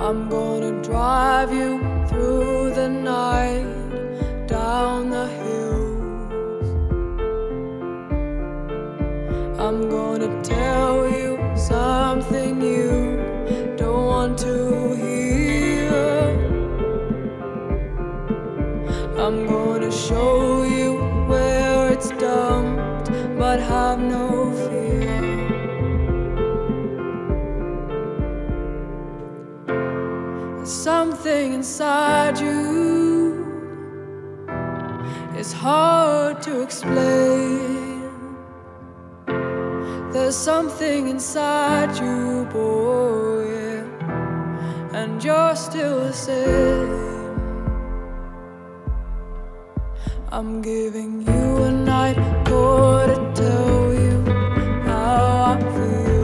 I'm gonna drive you through the night, down the hills. I'm gonna tell you something you don't want to hear. I'm gonna show you where it's dumped, but have no fear. There's something inside you, it's hard to explain. There's something inside you, boy, yeah, and you're still the same. I'm giving you a night more to tell you how I feel.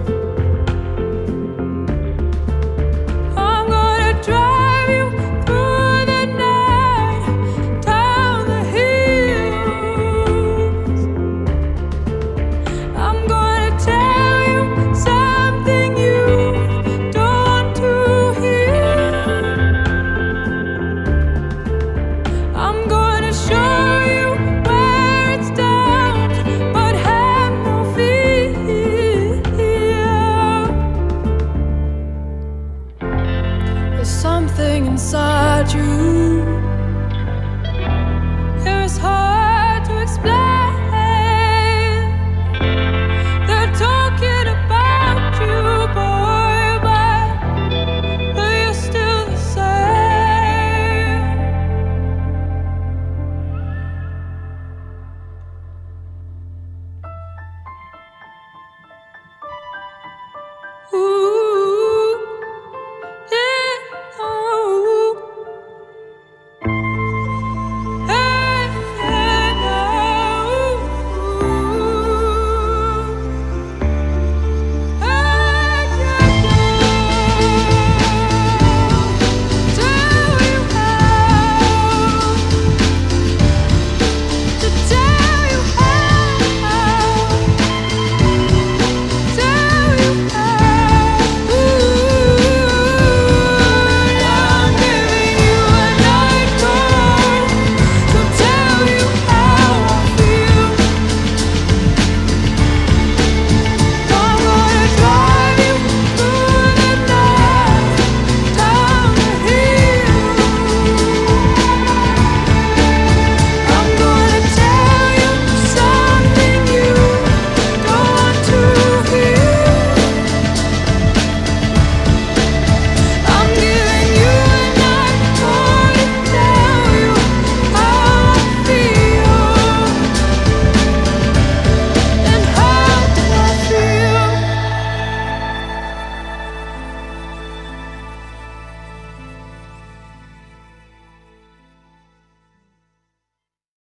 I'm gonna drive you through the night, down the hills. I'm gonna tell you something you don't want to hear. I'm gonna show you where it's dumped, but have no fear. There's something inside you,